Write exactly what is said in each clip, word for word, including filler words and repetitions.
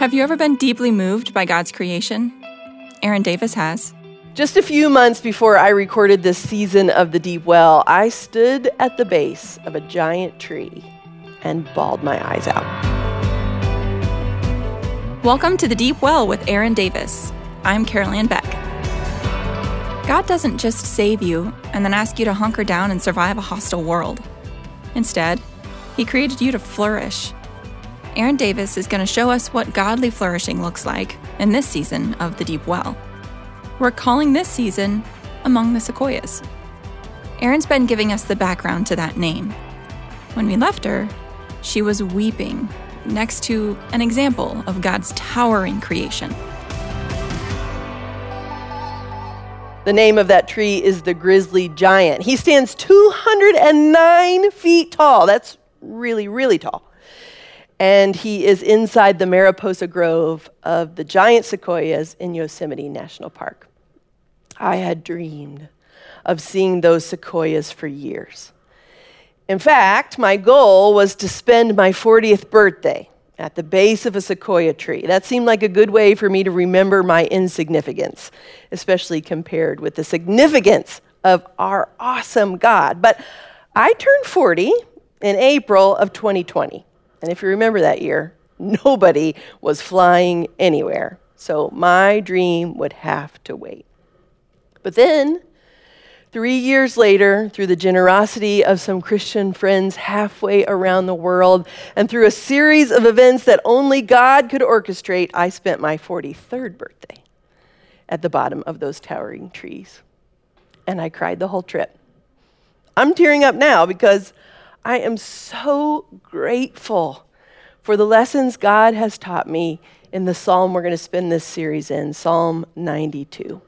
Have you ever been deeply moved by God's creation? Aaron Davis has. Just a few months before I recorded this season of The Deep Well, I stood at the base of a giant tree and bawled my eyes out. Welcome to The Deep Well with Aaron Davis. I'm Carol Ann Beck. God doesn't just save you and then ask you to hunker down and survive a hostile world. Instead, He created you to flourish. Aaron Davis is going to show us what godly flourishing looks like in this season of The Deep Well. We're calling this season Among the Sequoias. Aaron's been giving us the background to that name. When we left her, she was weeping next to an example of God's towering creation. The name of that tree is the grizzly giant. He stands two hundred nine feet tall. That's really, really tall. And he is inside the Mariposa Grove of the giant sequoias in Yosemite National Park. I had dreamed of seeing those sequoias for years. In fact, my goal was to spend my fortieth birthday at the base of a sequoia tree. That seemed like a good way for me to remember my insignificance, especially compared with the significance of our awesome God. But I turned forty in April of twenty twenty. And if you remember that year, nobody was flying anywhere. So my dream would have to wait. But then, three years later, through the generosity of some Christian friends halfway around the world, and through a series of events that only God could orchestrate, I spent my forty-third birthday at the bottom of those towering trees. And I cried the whole trip. I'm tearing up now because I am so grateful for the lessons God has taught me in the psalm we're going to spend this series in, Psalm ninety-two.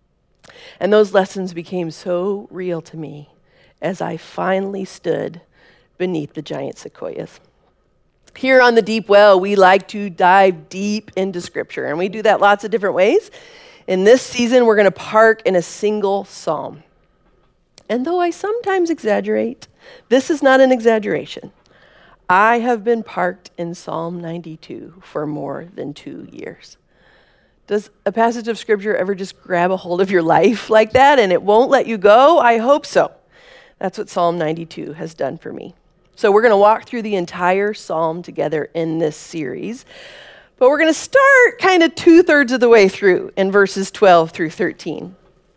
And those lessons became so real to me as I finally stood beneath the giant sequoias. Here on The Deep Well, we like to dive deep into Scripture, and we do that lots of different ways. In this season, we're going to park in a single psalm. And though I sometimes exaggerate, this is not an exaggeration. I have been parked in Psalm ninety-two for more than two years. Does a passage of Scripture ever just grab a hold of your life like that and it won't let you go? I hope so. That's what Psalm ninety-two has done for me. So we're going to walk through the entire psalm together in this series. But we're going to start kind of two-thirds of the way through in verses twelve through thirteen.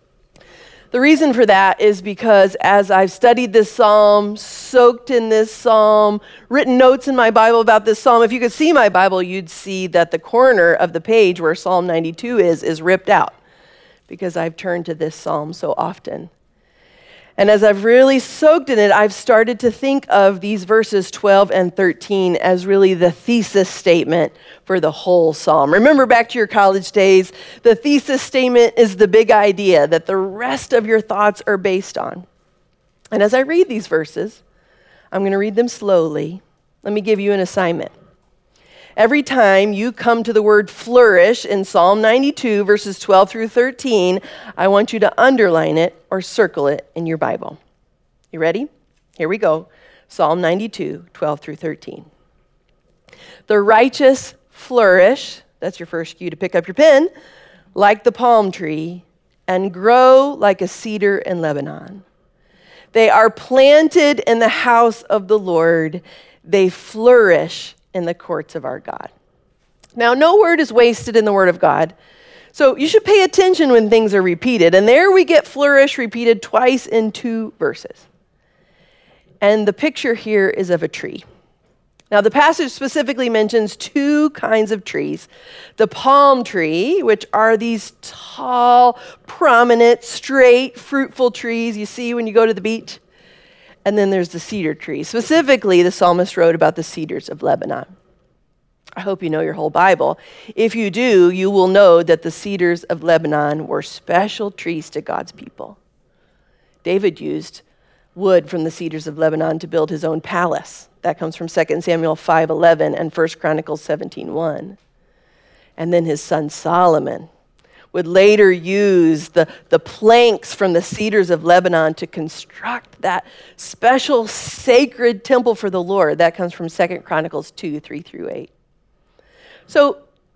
The reason for that is because as I've studied this psalm, soaked in this psalm, written notes in my Bible about this psalm, if you could see my Bible, you'd see that the corner of the page where Psalm ninety-two is, is ripped out because I've turned to this psalm so often. And as I've really soaked in it, I've started to think of these verses twelve and thirteen as really the thesis statement for the whole psalm. Remember back to your college days, the thesis statement is the big idea that the rest of your thoughts are based on. And as I read these verses, I'm going to read them slowly. Let me give you an assignment. Every time you come to the word flourish in Psalm ninety-two, verses twelve through thirteen, I want you to underline it or circle it in your Bible. You ready? Here we go. Psalm ninety-two, twelve through thirteen. The righteous flourish, that's your first cue to pick up your pen, like the palm tree, and grow like a cedar in Lebanon. They are planted in the house of the Lord. They flourish in the courts of our God. Now, no word is wasted in the Word of God, so you should pay attention when things are repeated. And there we get flourish repeated twice in two verses. And the picture here is of a tree. Now, the passage specifically mentions two kinds of trees. The palm tree, which are these tall, prominent, straight, fruitful trees you see when you go to the beach. And then there's the cedar tree. Specifically, the psalmist wrote about the cedars of Lebanon. I hope you know your whole Bible. If you do, you will know that the cedars of Lebanon were special trees to God's people. David used wood from the cedars of Lebanon to build his own palace. That comes from Second Samuel five eleven and First Chronicles seventeen one. And then his son Solomon would later use the, the planks from the cedars of Lebanon to construct that special sacred temple for the Lord. That comes from Second Chronicles two, three through eight. So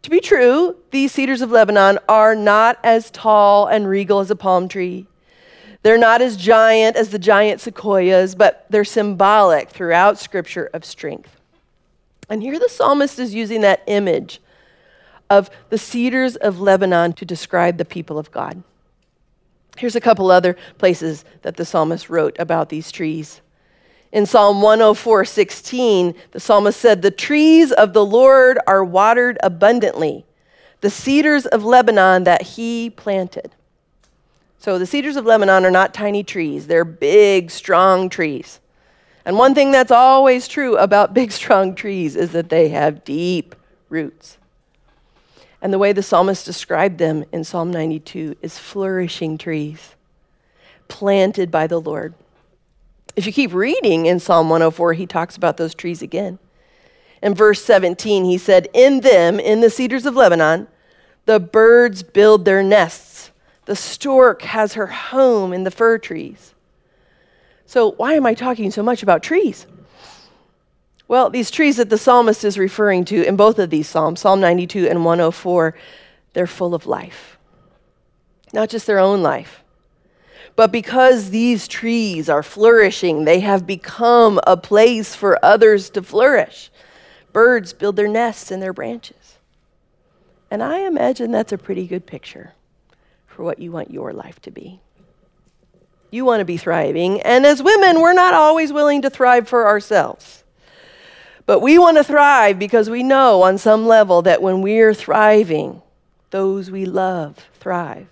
To be true, these cedars of Lebanon are not as tall and regal as a palm tree. They're not as giant as the giant sequoias, but they're symbolic throughout Scripture of strength. And here the psalmist is using that image of the cedars of Lebanon to describe the people of God. Here's a couple other places that the psalmist wrote about these trees. In Psalm one oh four, sixteen, the psalmist said, "The trees of the Lord are watered abundantly, the cedars of Lebanon that he planted." So the cedars of Lebanon are not tiny trees. They're big, strong trees. And one thing that's always true about big, strong trees is that they have deep roots. And the way the psalmist described them in Psalm ninety-two is flourishing trees, planted by the Lord. If you keep reading in Psalm one oh four, he talks about those trees again. In verse seventeen, he said, "In them, in the cedars of Lebanon, the birds build their nests. The stork has her home in the fir trees." So why am I talking so much about trees? Well, these trees that the psalmist is referring to in both of these psalms, Psalm ninety-two and one oh four, they're full of life. Not just their own life, but because these trees are flourishing, they have become a place for others to flourish. Birds build their nests in their branches. And I imagine that's a pretty good picture for what you want your life to be. You want to be thriving, and as women, we're not always willing to thrive for ourselves. But we want to thrive because we know on some level that when we're thriving, those we love thrive.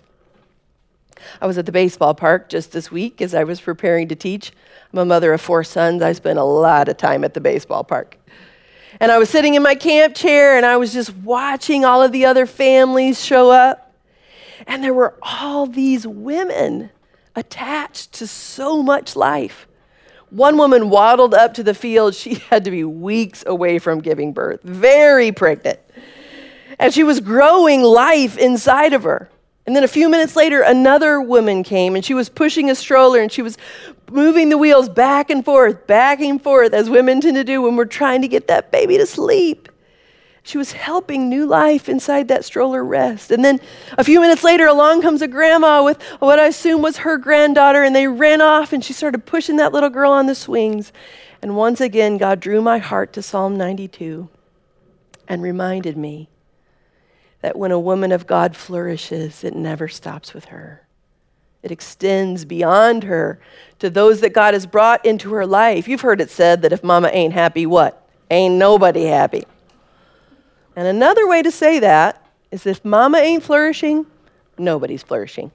I was at the baseball park just this week as I was preparing to teach. I'm a mother of four sons. I spent a lot of time at the baseball park. And I was sitting in my camp chair and I was just watching all of the other families show up. And there were all these women attached to so much life. One woman waddled up to the field. She had to be weeks away from giving birth, very pregnant. And she was growing life inside of her. And then a few minutes later, another woman came, and she was pushing a stroller, and she was moving the wheels back and forth, back and forth, as women tend to do when we're trying to get that baby to sleep. She was helping new life inside that stroller rest. And then a few minutes later, along comes a grandma with what I assume was her granddaughter, and they ran off, and she started pushing that little girl on the swings. And once again, God drew my heart to Psalm ninety-two and reminded me that when a woman of God flourishes, it never stops with her. It extends beyond her to those that God has brought into her life. You've heard it said that if mama ain't happy, what? Ain't nobody happy. And another way to say that is if mama ain't flourishing, nobody's flourishing.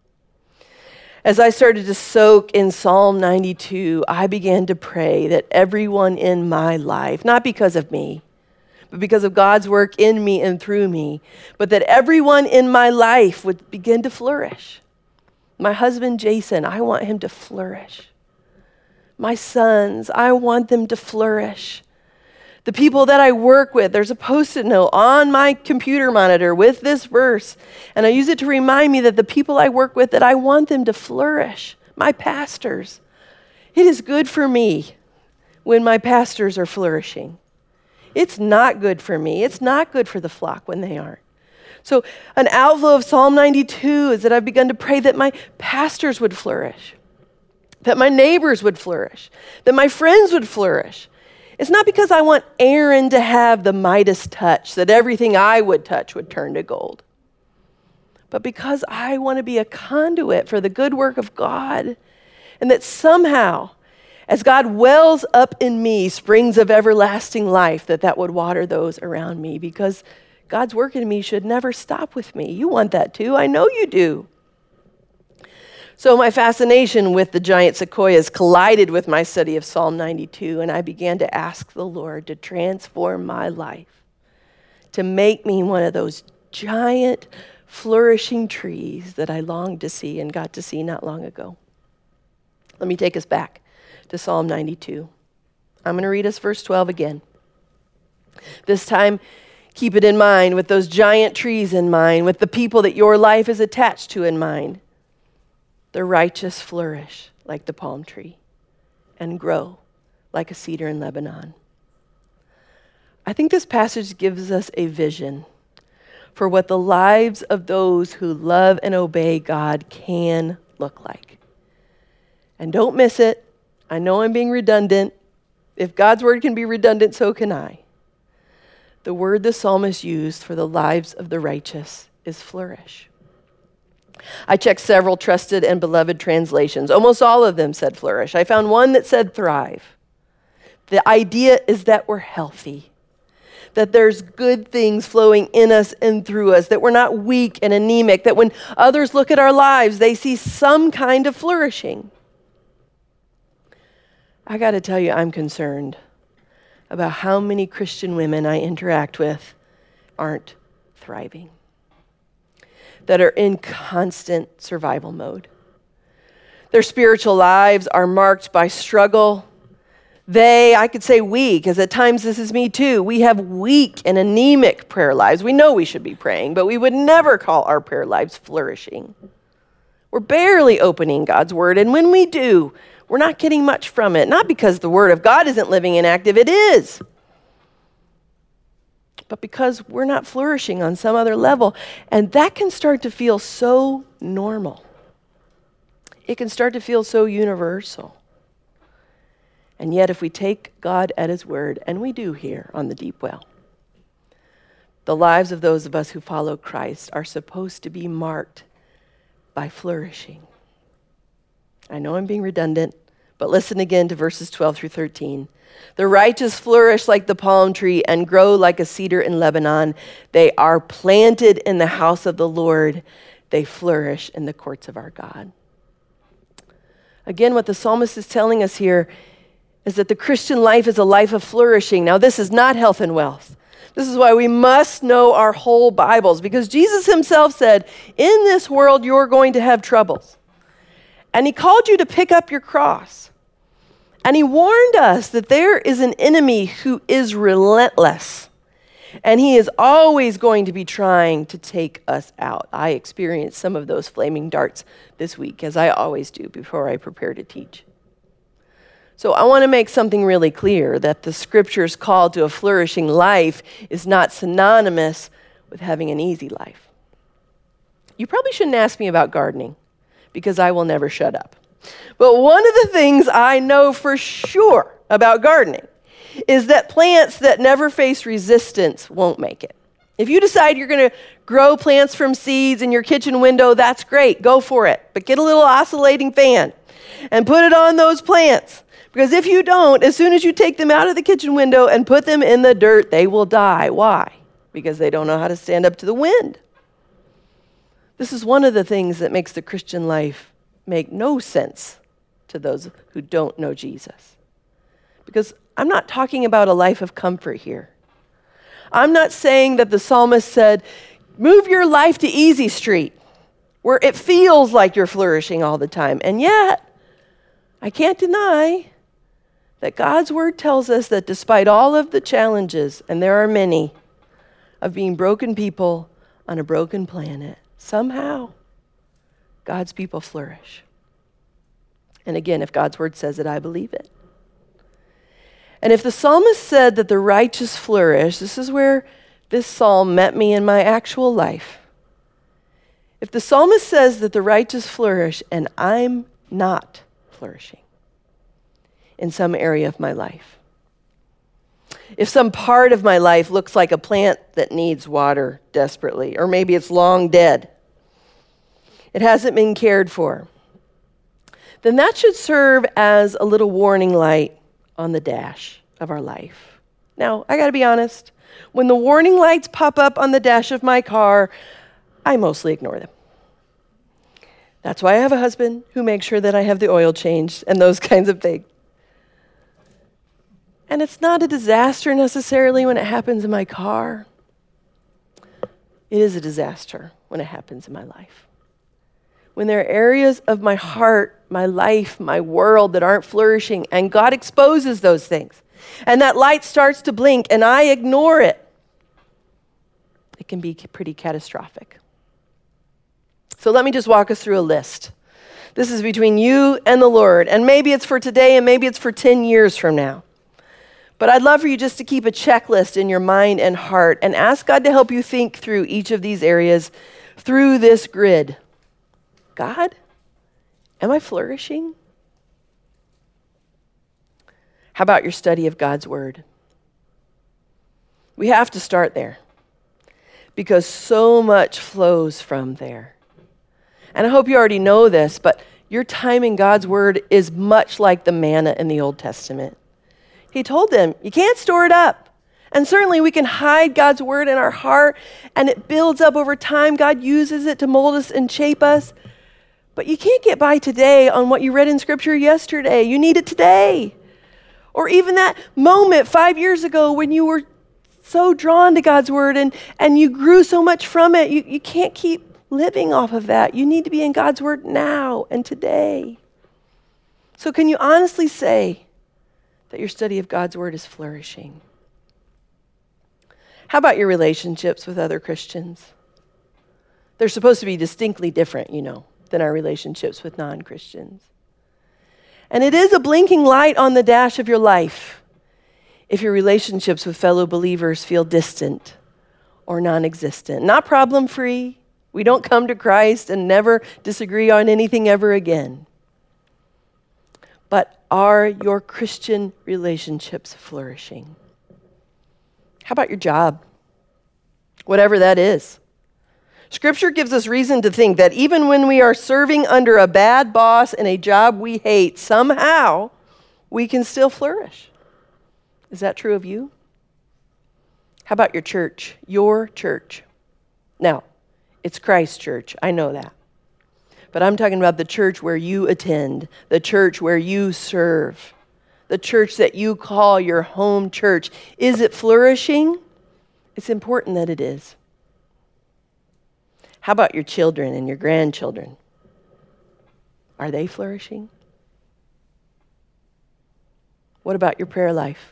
As I started to soak in Psalm ninety-two, I began to pray that everyone in my life, not because of me, but because of God's work in me and through me, but that everyone in my life would begin to flourish. My husband, Jason, I want him to flourish. My sons, I want them to flourish. The people that I work with, there's a Post-it note on my computer monitor with this verse, and I use it to remind me that the people I work with, that I want them to flourish. My pastors. It is good for me when my pastors are flourishing. It's not good for me. It's not good for the flock when they aren't. So an outflow of Psalm ninety-two is that I've begun to pray that my pastors would flourish, that my neighbors would flourish, that my friends would flourish. It's not because I want Aaron to have the Midas touch, that everything I would touch would turn to gold, but because I want to be a conduit for the good work of God, and that somehow, as God wells up in me springs of everlasting life, that that would water those around me, because God's work in me should never stop with me. You want that too. I know you do. So my fascination with the giant sequoias collided with my study of Psalm ninety-two, and I began to ask the Lord to transform my life, to make me one of those giant, flourishing trees that I longed to see and got to see not long ago. Let me take us back to Psalm ninety-two. I'm going to read us verse twelve again. This time, keep it in mind, with those giant trees in mind, with the people that your life is attached to in mind. The righteous flourish like the palm tree and grow like a cedar in Lebanon. I think this passage gives us a vision for what the lives of those who love and obey God can look like. And don't miss it. I know I'm being redundant. If God's word can be redundant, so can I. The word the psalmist used for the lives of the righteous is flourish. I checked several trusted and beloved translations. Almost all of them said flourish. I found one that said thrive. The idea is that we're healthy, that there's good things flowing in us and through us, that we're not weak and anemic, that when others look at our lives, they see some kind of flourishing. I got to tell you, I'm concerned about how many Christian women I interact with aren't thriving, that are in constant survival mode. Their spiritual lives are marked by struggle. They, I could say we, because at times this is me too, we have weak and anemic prayer lives. We know we should be praying, but we would never call our prayer lives flourishing. We're barely opening God's word, and when we do, we're not getting much from it. Not because the word of God isn't living and active, it is. But because we're not flourishing on some other level. And that can start to feel so normal. It can start to feel so universal. And yet if we take God at his word, and we do here on the Deep Well, the lives of those of us who follow Christ are supposed to be marked by flourishing. I know I'm being redundant, but listen again to verses twelve through thirteen. The righteous flourish like the palm tree and grow like a cedar in Lebanon. They are planted in the house of the Lord. They flourish in the courts of our God. Again, what the psalmist is telling us here is that the Christian life is a life of flourishing. Now, this is not health and wealth. This is why we must know our whole Bibles, because Jesus himself said, in this world you're going to have troubles. And he called you to pick up your cross. And he warned us that there is an enemy who is relentless. And he is always going to be trying to take us out. I experienced some of those flaming darts this week, as I always do before I prepare to teach. So I want to make something really clear, that the scripture's call to a flourishing life is not synonymous with having an easy life. You probably shouldn't ask me about gardening, because I will never shut up. But one of the things I know for sure about gardening is that plants that never face resistance won't make it. If you decide you're going to grow plants from seeds in your kitchen window, that's great. Go for it. But get a little oscillating fan and put it on those plants. Because if you don't, as soon as you take them out of the kitchen window and put them in the dirt, they will die. Why? Because they don't know how to stand up to the wind. This is one of the things that makes the Christian life make no sense to those who don't know Jesus. Because I'm not talking about a life of comfort here. I'm not saying that the psalmist said, move your life to Easy Street, where it feels like you're flourishing all the time. And yet, I can't deny that God's word tells us that despite all of the challenges, and there are many, of being broken people on a broken planet, somehow God's people flourish. And again, if God's word says it, I believe it. And if the psalmist said that the righteous flourish, this is where this psalm met me in my actual life. If the psalmist says that the righteous flourish and I'm not flourishing in some area of my life, if some part of my life looks like a plant that needs water desperately, or maybe it's long dead, it hasn't been cared for, then that should serve as a little warning light on the dash of our life. Now, I got to be honest, when the warning lights pop up on the dash of my car, I mostly ignore them. That's why I have a husband who makes sure that I have the oil changed and those kinds of things. And it's not a disaster necessarily when it happens in my car. It is a disaster when it happens in my life. When there are areas of my heart, my life, my world that aren't flourishing, and God exposes those things, and that light starts to blink, and I ignore it, it can be pretty catastrophic. So let me just walk us through a list. This is between you and the Lord, and maybe it's for today, and maybe it's for ten years from now. But I'd love for you just to keep a checklist in your mind and heart and ask God to help you think through each of these areas through this grid. God, am I flourishing? How about your study of God's word? We have to start there because so much flows from there. And I hope you already know this, but your time in God's word is much like the manna in the Old Testament. He told them, you can't store it up. And certainly we can hide God's word in our heart, and it builds up over time. God uses it to mold us and shape us. But you can't get by today on what you read in Scripture yesterday. You need it today. Or even that moment five years ago when you were so drawn to God's word and, and you grew so much from it. You, you can't keep living off of that. You need to be in God's word now and today. So can you honestly say that your study of God's word is flourishing? How about your relationships with other Christians? They're supposed to be distinctly different, you know, than our relationships with non-Christians. And it is a blinking light on the dash of your life if your relationships with fellow believers feel distant or non-existent. Not problem-free. We don't come to Christ and never disagree on anything ever again. But are your Christian relationships flourishing? How about your job? Whatever that is. Scripture gives us reason to think that even when we are serving under a bad boss in a job we hate, somehow we can still flourish. Is that true of you? How about your church? Your church. Now, it's Christ's church. I know that. But I'm talking about the church where you attend, the church where you serve, the church that you call your home church. Is it flourishing? It's important that it is. How about your children and your grandchildren? Are they flourishing? What about your prayer life?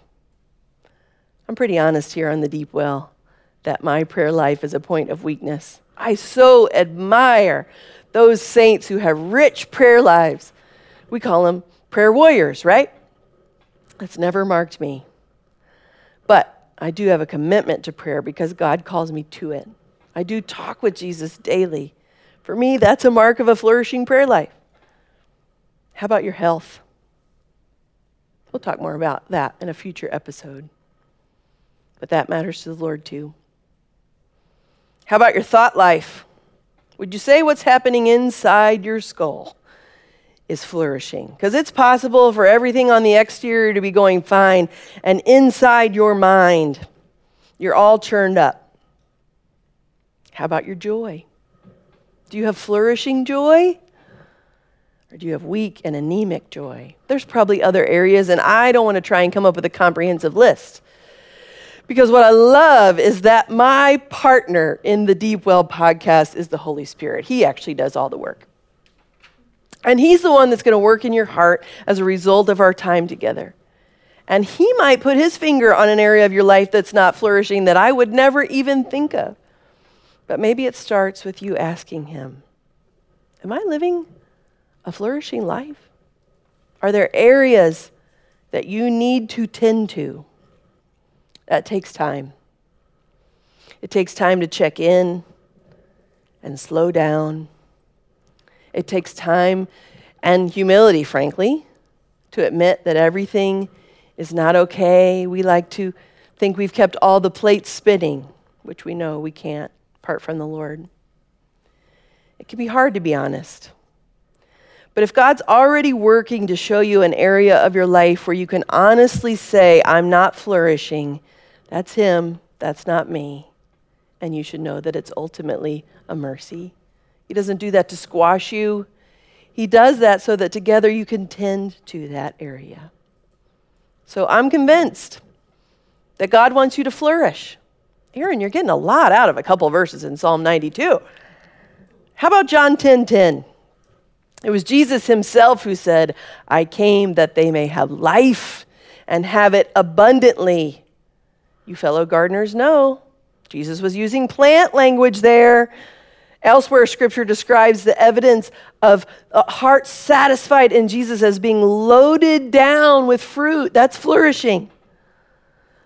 I'm pretty honest here on the Deep Well that my prayer life is a point of weakness. I so admire those saints who have rich prayer lives. We call them prayer warriors, right? That's never marked me. But I do have a commitment to prayer because God calls me to it. I do talk with Jesus daily. For me, that's a mark of a flourishing prayer life. How about your health? We'll talk more about that in a future episode. But that matters to the Lord too. How about your thought life? Would you say what's happening inside your skull is flourishing? Because it's possible for everything on the exterior to be going fine, and inside your mind, you're all churned up. How about your joy? Do you have flourishing joy? Or do you have weak and anemic joy? There's probably other areas, and I don't want to try and come up with a comprehensive list. Because what I love is that my partner in the Deep Well podcast is the Holy Spirit. He actually does all the work. And he's the one that's going to work in your heart as a result of our time together. And he might put his finger on an area of your life that's not flourishing that I would never even think of. But maybe it starts with you asking him, am I living a flourishing life? Are there areas that you need to tend to? That takes time. It takes time to check in and slow down. It takes time and humility, frankly, to admit that everything is not okay. We like to think we've kept all the plates spinning, which we know we can't apart from the Lord. It can be hard to be honest. But if God's already working to show you an area of your life where you can honestly say, I'm not flourishing, that's him, that's not me. And you should know that it's ultimately a mercy. He doesn't do that to squash you. He does that so that together you can tend to that area. So I'm convinced that God wants you to flourish. Aaron, you're getting a lot out of a couple verses in Psalm ninety-two. How about John ten ten? It was Jesus himself who said, I came that they may have life and have it abundantly. You fellow gardeners know, Jesus was using plant language there. Elsewhere, Scripture describes the evidence of a heart satisfied in Jesus as being loaded down with fruit. That's flourishing.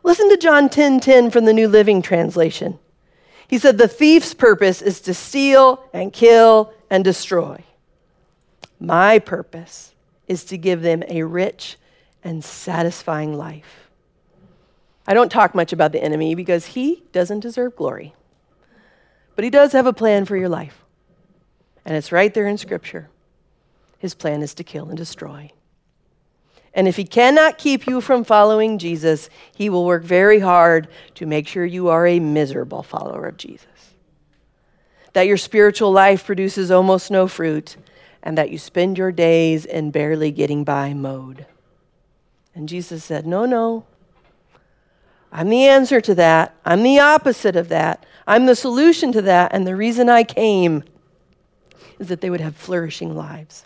Listen to John ten ten from the New Living Translation. He said, the thief's purpose is to steal and kill and destroy. My purpose is to give them a rich and satisfying life. I don't talk much about the enemy because he doesn't deserve glory. But he does have a plan for your life. And it's right there in Scripture. His plan is to kill and destroy. And if he cannot keep you from following Jesus, he will work very hard to make sure you are a miserable follower of Jesus. That your spiritual life produces almost no fruit, and that you spend your days in barely getting by mode. And Jesus said, no, no. I'm the answer to that. I'm the opposite of that. I'm the solution to that. And the reason I came is that they would have flourishing lives.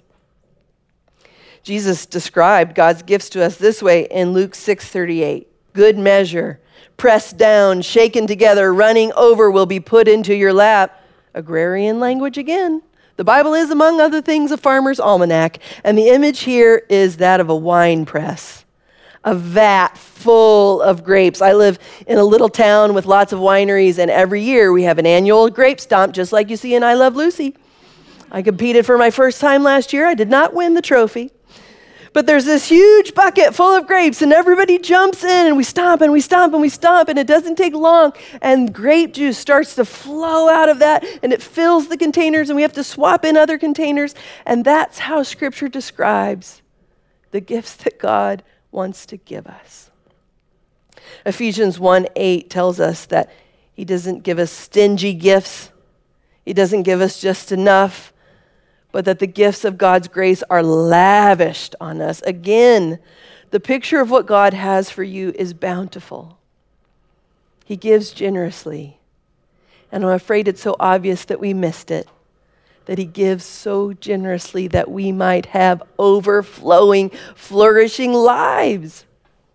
Jesus described God's gifts to us this way in Luke six thirty-eight. Good measure, pressed down, shaken together, running over will be put into your lap. Agrarian language again. The Bible is, among other things, a farmer's almanac, and the image here is that of a wine press, a vat full of grapes. I live in a little town with lots of wineries, and every year we have an annual grape stomp, just like you see in I Love Lucy. I competed for my first time last year. I did not win the trophy. But there's this huge bucket full of grapes, and everybody jumps in, and we stomp, and we stomp, and we stomp, and it doesn't take long, and grape juice starts to flow out of that, and it fills the containers, and we have to swap in other containers, and that's how Scripture describes the gifts that God wants to give us. Ephesians one eight tells us that he doesn't give us stingy gifts. He doesn't give us just enough, but that the gifts of God's grace are lavished on us. Again, the picture of what God has for you is bountiful. He gives generously. And I'm afraid it's so obvious that we missed it, that he gives so generously that we might have overflowing, flourishing lives.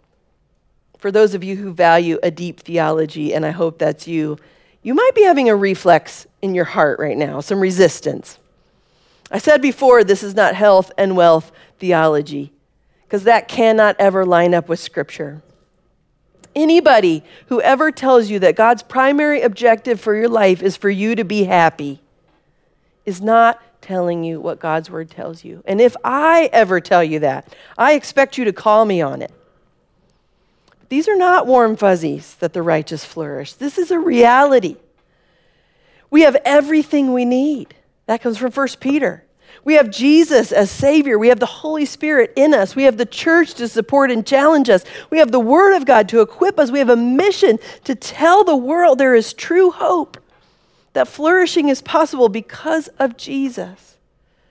For those of you who value a deep theology, and I hope that's you, you might be having a reflex in your heart right now, some resistance. I said before, this is not health and wealth theology, because that cannot ever line up with Scripture. Anybody who ever tells you that God's primary objective for your life is for you to be happy is not telling you what God's Word tells you. And if I ever tell you that, I expect you to call me on it. These are not warm fuzzies that the righteous flourish. This is a reality. We have everything we need. That comes from First Peter. We have Jesus as Savior. We have the Holy Spirit in us. We have the church to support and challenge us. We have the Word of God to equip us. We have a mission to tell the world there is true hope, that flourishing is possible because of Jesus.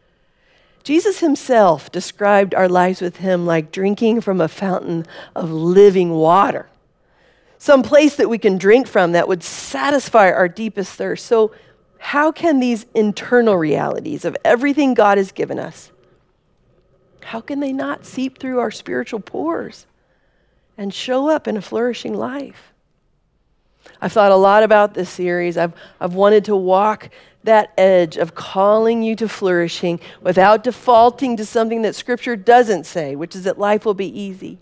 Jesus himself described our lives with him like drinking from a fountain of living water, some place that we can drink from that would satisfy our deepest thirst. So how can these internal realities of everything God has given us, how can they not seep through our spiritual pores and show up in a flourishing life? I've thought a lot about this series. I've, I've wanted to walk that edge of calling you to flourishing without defaulting to something that Scripture doesn't say, which is that life will be easy.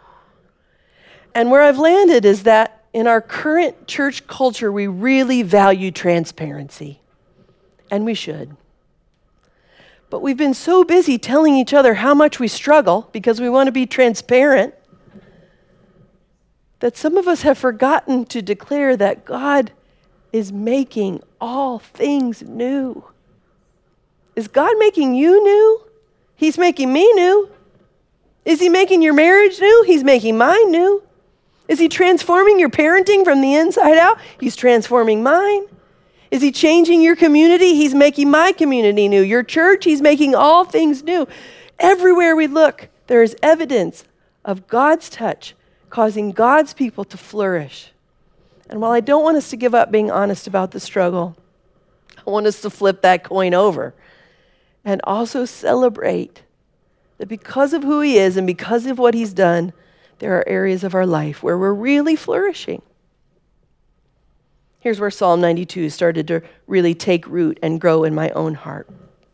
And where I've landed is that in our current church culture, we really value transparency, and we should. But we've been so busy telling each other how much we struggle because we want to be transparent that some of us have forgotten to declare that God is making all things new. Is God making you new? He's making me new. Is he making your marriage new? He's making mine new. Is he transforming your parenting from the inside out? He's transforming mine. Is he changing your community? He's making my community new. Your church, he's making all things new. Everywhere we look, there is evidence of God's touch causing God's people to flourish. And while I don't want us to give up being honest about the struggle, I want us to flip that coin over and also celebrate that because of who he is and because of what he's done, there are areas of our life where we're really flourishing. Here's where Psalm ninety-two started to really take root and grow in my own heart.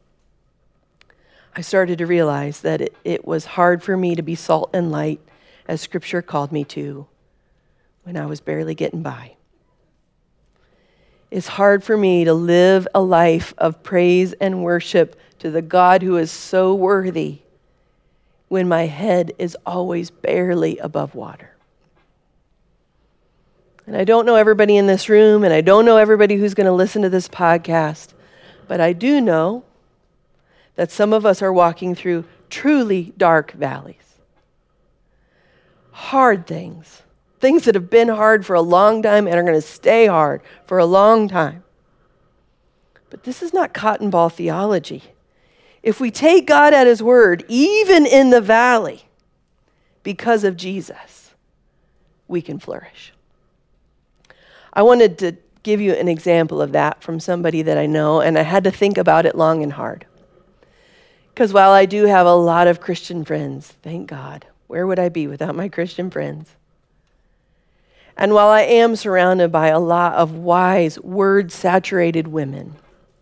I started to realize that it, it was hard for me to be salt and light as Scripture called me to, when I was barely getting by. It's hard for me to live a life of praise and worship to the God who is so worthy when my head is always barely above water. And I don't know everybody in this room, and I don't know everybody who's going to listen to this podcast, but I do know that some of us are walking through truly dark valleys. Hard things. Things that have been hard for a long time and are going to stay hard for a long time. But this is not cotton ball theology. If we take God at his word, even in the valley, because of Jesus, we can flourish. I wanted to give you an example of that from somebody that I know, and I had to think about it long and hard. Because while I do have a lot of Christian friends, thank God, where would I be without my Christian friends? And while I am surrounded by a lot of wise, word-saturated women,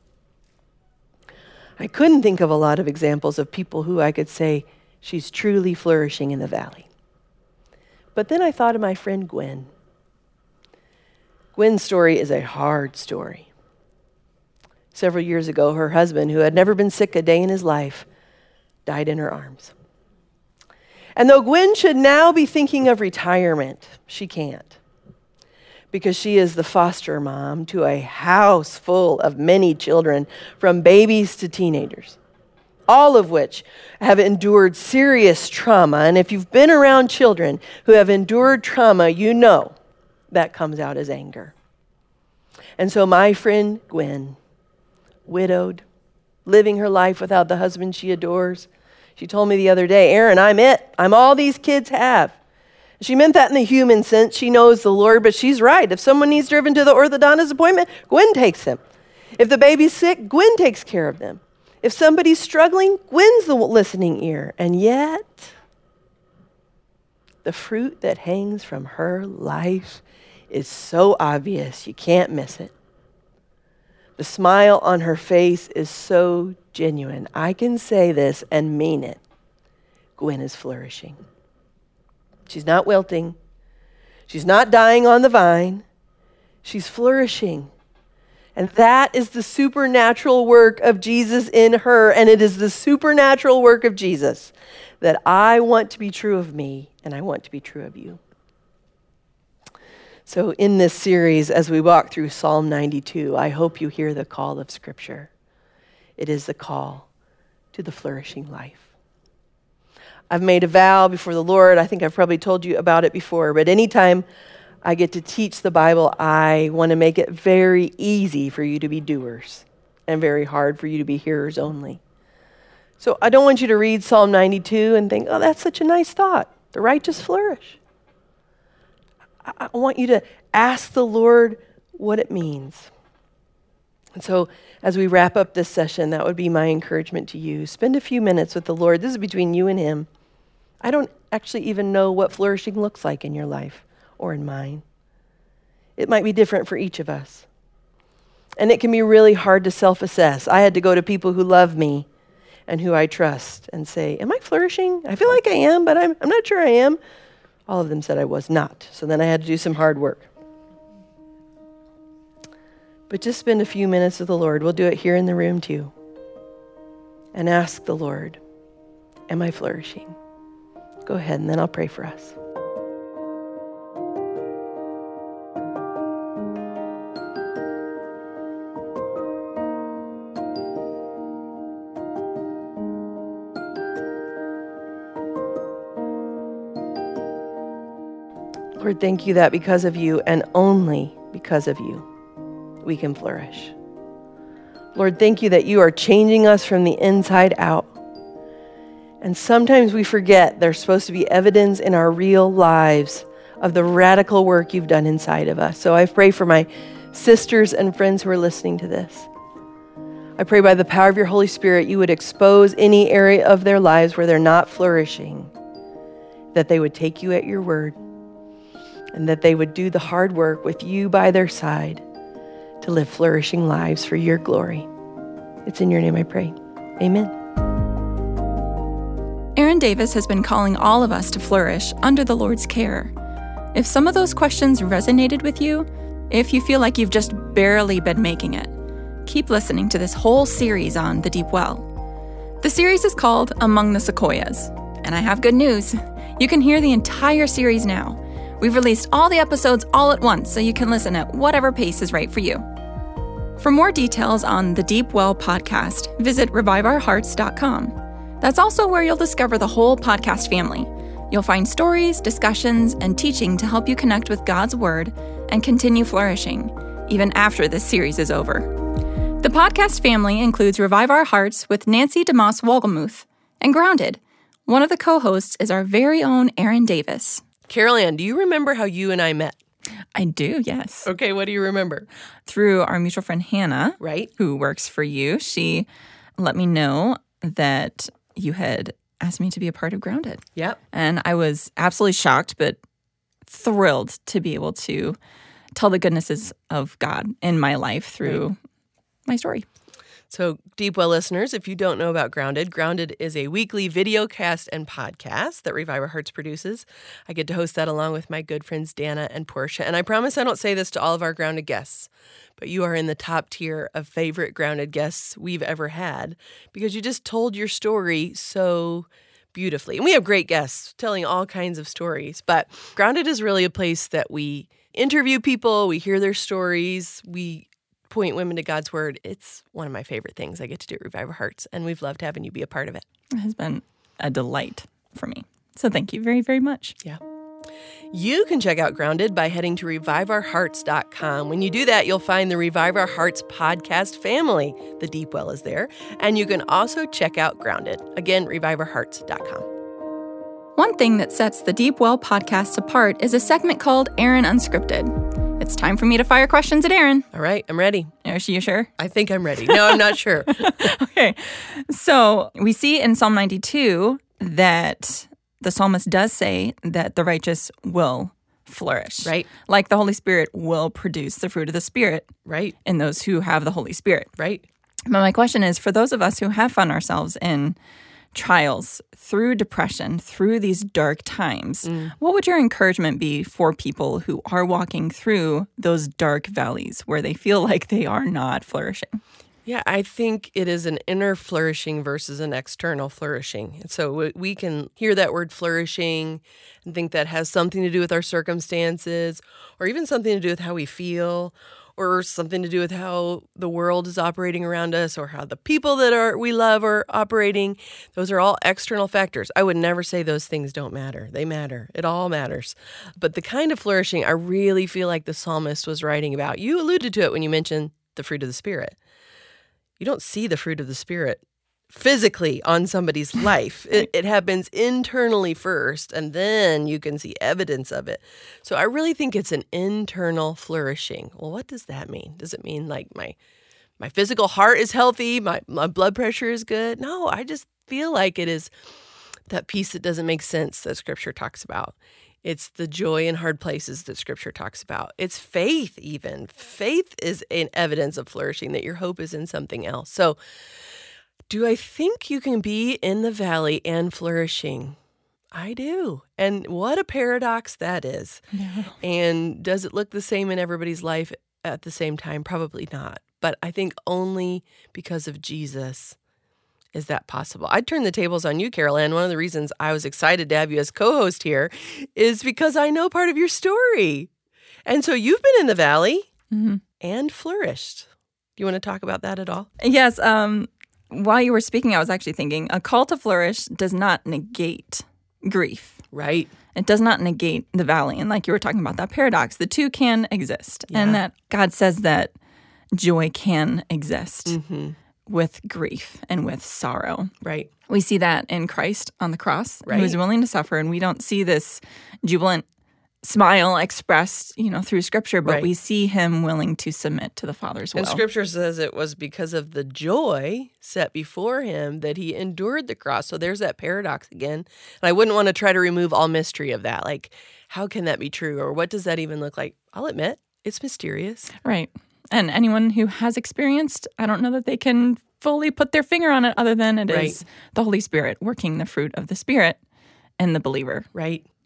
I couldn't think of a lot of examples of people who I could say, she's truly flourishing in the valley. But then I thought of my friend Gwen. Gwen's story is a hard story. Several years ago, her husband, who had never been sick a day in his life, died in her arms. And though Gwen should now be thinking of retirement, she can't, because she is the foster mom to a house full of many children, from babies to teenagers, all of which have endured serious trauma. And if you've been around children who have endured trauma, you know that comes out as anger. And so my friend Gwen, widowed, living her life without the husband she adores, she told me the other day, Aaron, I'm it. I'm all these kids have. She meant that in the human sense. She knows the Lord, but she's right. If someone needs driven to the orthodontist appointment, Gwen takes them. If the baby's sick, Gwen takes care of them. If somebody's struggling, Gwen's the listening ear. And yet, the fruit that hangs from her life is so obvious, you can't miss it. The smile on her face is so genuine. I can say this and mean it. Gwen is flourishing. She's not wilting. She's not dying on the vine. She's flourishing. And that is the supernatural work of Jesus in her. And it is the supernatural work of Jesus that I want to be true of me, and I want to be true of you. So in this series, as we walk through Psalm ninety-two, I hope you hear the call of Scripture. It is the call to the flourishing life. I've made a vow before the Lord. I think I've probably told you about it before, but anytime I get to teach the Bible, I want to make it very easy for you to be doers and very hard for you to be hearers only. So I don't want you to read Psalm ninety-two and think, oh, that's such a nice thought. The righteous flourish. I want you to ask the Lord what it means. And so as we wrap up this session, that would be my encouragement to you. Spend a few minutes with the Lord. This is between you and him. I don't actually even know what flourishing looks like in your life or in mine. It might be different for each of us. And it can be really hard to self-assess. I had to go to people who love me and who I trust and say, am I flourishing? I feel like I am, but I'm, I'm not sure I am. All of them said I was not. So then I had to do some hard work. But just spend a few minutes with the Lord. We'll do it here in the room too. And ask the Lord, am I flourishing? Go ahead, and then I'll pray for us. Lord, thank you that because of you and only because of you, we can flourish. Lord, thank you that you are changing us from the inside out. And sometimes we forget there's supposed to be evidence in our real lives of the radical work you've done inside of us. So I pray for my sisters and friends who are listening to this. I pray by the power of your Holy Spirit, you would expose any area of their lives where they're not flourishing, that they would take you at your word, and that they would do the hard work with you by their side to live flourishing lives for your glory. It's in your name I pray. Amen. Aaron Davis has been calling all of us to flourish under the Lord's care. If some of those questions resonated with you, if you feel like you've just barely been making it, keep listening to this whole series on the deep well. The series is called Among the Sequoias, and I have good news. You can hear the entire series now. We've released all the episodes all at once, so you can listen at whatever pace is right for you. For more details on the Deep Well podcast, visit revive our hearts dot com. That's also where you'll discover the whole podcast family. You'll find stories, discussions, and teaching to help you connect with God's Word and continue flourishing, even after this series is over. The podcast family includes Revive Our Hearts with Nancy DeMoss Wolgemuth and Grounded. One of the co-hosts is our very own Aaron Davis. Carol Ann, do you remember how you and I met? I do, yes. Okay, what do you remember? Through our mutual friend Hannah, right, who works for you. She let me know that you had asked me to be a part of Grounded. Yep. And I was absolutely shocked, but thrilled to be able to tell the goodnesses of God in my life through right. my story. So, Deep Well listeners, if you don't know about Grounded, Grounded is a weekly video cast and podcast that Revive Our Hearts produces. I get to host that along with my good friends Dana and Portia. And I promise I don't say this to all of our Grounded guests, but you are in the top tier of favorite Grounded guests we've ever had because you just told your story so beautifully. And we have great guests telling all kinds of stories, but Grounded is really a place that we interview people, we hear their stories, we point women to God's Word. It's one of my favorite things I get to do at Revive Our Hearts, and we've loved having you be a part of it. It has been a delight for me. So thank you very, very much. Yeah. You can check out Grounded by heading to revive our hearts dot com. When you do that, you'll find the Revive Our Hearts podcast family. The Deep Well is there. And you can also check out Grounded. Again, revive our hearts dot com. One thing that sets the Deep Well podcast apart is a segment called Aaron Unscripted. It's time for me to fire questions at Aaron. All right, I'm ready. Are you sure? I think I'm ready. No, I'm not sure. Okay. So we see in Psalm ninety-two that the psalmist does say that the righteous will flourish. Right. Like the Holy Spirit will produce the fruit of the Spirit. Right. In those who have the Holy Spirit. Right. But my question is, for those of us who have found ourselves in trials, through depression, through these dark times, mm. what would your encouragement be for people who are walking through those dark valleys where they feel like they are not flourishing? Yeah, I think it is an inner flourishing versus an external flourishing. And so we can hear that word flourishing and think that has something to do with our circumstances or even something to do with how we feel or something to do with how the world is operating around us or how the people that are we love are operating. Those are all external factors. I would never say those things don't matter. They matter. It all matters. But the kind of flourishing I really feel like the psalmist was writing about, you alluded to it when you mentioned the fruit of the Spirit. You don't see the fruit of the Spirit physically on somebody's life. It, it happens internally first, and then you can see evidence of it. So I really think it's an internal flourishing. Well, what does that mean? Does it mean like my my physical heart is healthy, my, my blood pressure is good? No, I just feel like it is that piece that doesn't make sense that Scripture talks about. It's the joy in hard places that Scripture talks about. It's faith even. Faith is an evidence of flourishing, that your hope is in something else. So do I think you can be in the valley and flourishing? I do. And what a paradox that is. Yeah. And does it look the same in everybody's life at the same time? Probably not. But I think only because of Jesus is that possible. I'd turn the tables on you, Carol Ann. One of the reasons I was excited to have you as co-host here is because I know part of your story. And so you've been in the valley mm-hmm. and flourished. Do you want to talk about that at all? Yes. Um, while you were speaking, I was actually thinking a call to flourish does not negate grief. Right. It does not negate the valley. And like you were talking about, that paradox, the two can exist. Yeah. And that God says that joy can exist. Mm-hmm. with grief and with sorrow. Right. We see that in Christ on the cross, right. who is willing to suffer, and we don't see this jubilant smile expressed, you know, through Scripture, but right. we see him willing to submit to the Father's will. And Scripture says it was because of the joy set before him that he endured the cross. So there's that paradox again. And I wouldn't want to try to remove all mystery of that. Like, how can that be true? Or what does that even look like? I'll admit, it's mysterious. Right. And anyone who has experienced, I don't know that they can fully put their finger on it other than it right. is the Holy Spirit working the fruit of the Spirit in the believer. Right.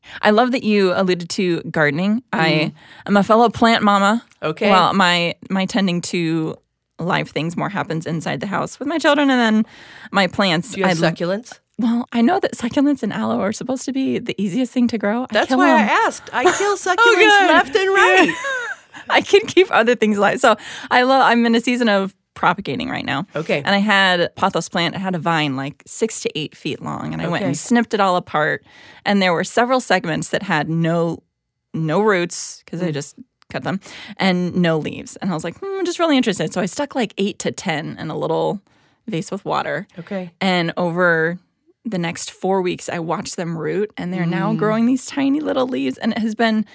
I love that you alluded to gardening. Mm. I am a fellow plant mama. Okay. Well, my my tending to live things more happens inside the house with my children, and then my plants. Do you have I, succulents? Well, I know that succulents and aloe are supposed to be the easiest thing to grow. That's I why them. I asked. I kill succulents oh, left and right. Yeah. I can keep other things alive. So I love. I'm in a season of propagating right now. Okay. And I had a pothos plant. It had a vine like six to eight feet long, and I okay. went and snipped it all apart. And there were several segments that had no no roots because mm. I just cut them, and no leaves. And I was like, hmm, I'm just really interested. So I stuck like eight to ten in a little vase with water. Okay. And over the next four weeks, I watched them root, and they're mm. now growing these tiny little leaves. And it has been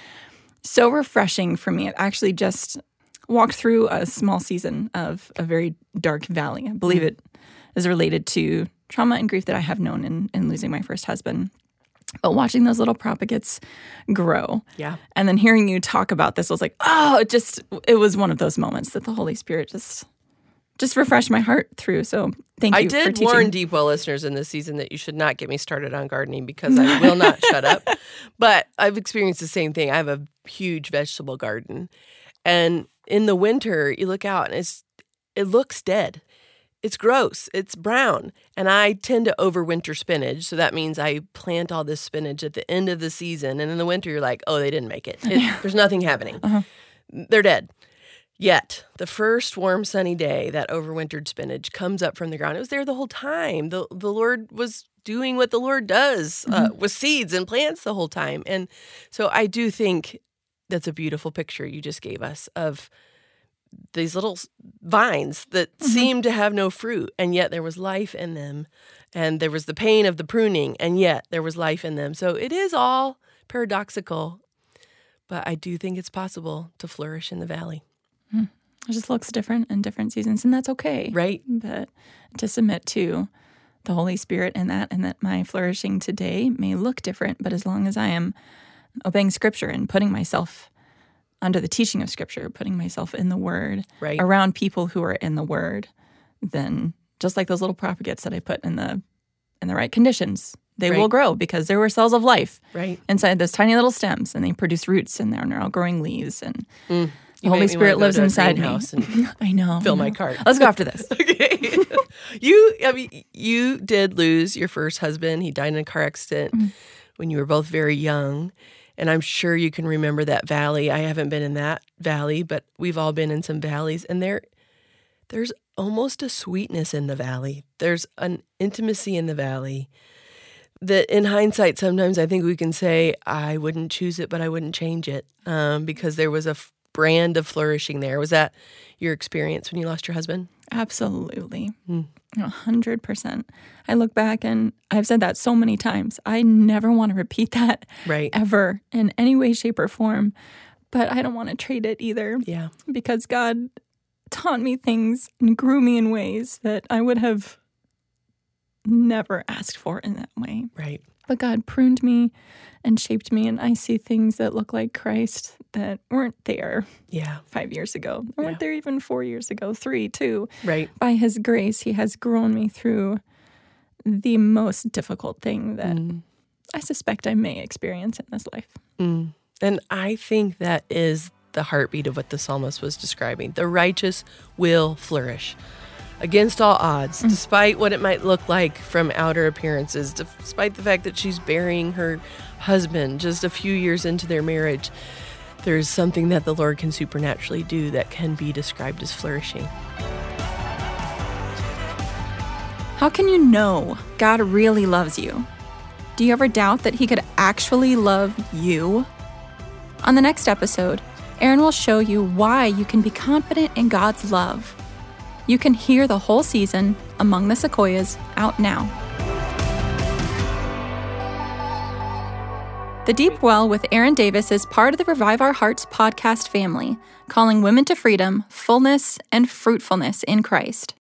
so refreshing for me. I've actually just walked through a small season of a very dark valley. I believe it is related to trauma and grief that I have known in, in losing my first husband. But watching those little propagates grow, yeah, and then hearing you talk about this, I was like, oh, it just, it was one of those moments that the Holy Spirit just just refreshed my heart through. So thank you I for did teaching. warn Deep Well listeners in this season that you should not get me started on gardening because I will not shut up. But I've experienced the same thing. I have a huge vegetable garden. And in the winter, you look out and it's it looks dead. It's gross. It's brown. And I tend to overwinter spinach. So that means I plant all this spinach at the end of the season. And in the winter, you're like, oh, they didn't make it. it there's nothing happening. Uh-huh. They're dead. Yet, the first warm, sunny day, that overwintered spinach comes up from the ground. It was there the whole time. The the Lord was doing what the Lord does uh, mm-hmm. with seeds and plants the whole time. And so I do think that's a beautiful picture you just gave us of these little vines that mm-hmm. seemed to have no fruit, and yet there was life in them. And there was the pain of the pruning, and yet there was life in them. So it is all paradoxical, but I do think it's possible to flourish in the valley. Mm. It just looks different in different seasons, and that's okay. Right. But to submit to the Holy Spirit in that, and that my flourishing today may look different, but as long as I am obeying Scripture and putting myself under the teaching of Scripture, putting myself in the Word, right. around people who are in the Word, then just like those little propagates that I put in the in the right conditions, they right. will grow because there were cells of life right. inside those tiny little stems, and they produce roots, and they're now growing leaves, and mm. the Holy Spirit lives inside me. And I know. Fill I know. my cart. Let's go after this. Okay. you, I mean, you did lose your first husband. He died in a car accident mm-hmm. when you were both very young. And I'm sure you can remember that valley. I haven't been in that valley, but we've all been in some valleys. And there, there's almost a sweetness in the valley. There's an intimacy in the valley that in hindsight, sometimes I think we can say, I wouldn't choose it, but I wouldn't change it um, because there was a f- brand of flourishing there. Was that your experience when you lost your husband? Absolutely. Mm. one hundred percent. I look back and I've said that so many times. I never want to repeat that right. ever in any way, shape, or form. But I don't want to trade it either. Yeah. Because God taught me things and grew me in ways that I would have never asked for in that way. Right. But God pruned me and shaped me, and I see things that look like Christ that weren't there yeah. five years ago. They weren't yeah. there even four years ago, three, two. Right. By His grace, He has grown me through the most difficult thing that mm. I suspect I may experience in this life. Mm. And I think that is the heartbeat of what the psalmist was describing. The righteous will flourish. Against all odds, mm. despite what it might look like from outer appearances, despite the fact that she's burying her husband just a few years into their marriage, there's something that the Lord can supernaturally do that can be described as flourishing. How can you know God really loves you? Do you ever doubt that He could actually love you? On the next episode, Aaron will show you why you can be confident in God's love. You can hear the whole season, Among the Sequoias, out now. The Deep Well with Aaron Davis is part of the Revive Our Hearts podcast family, calling women to freedom, fullness, and fruitfulness in Christ.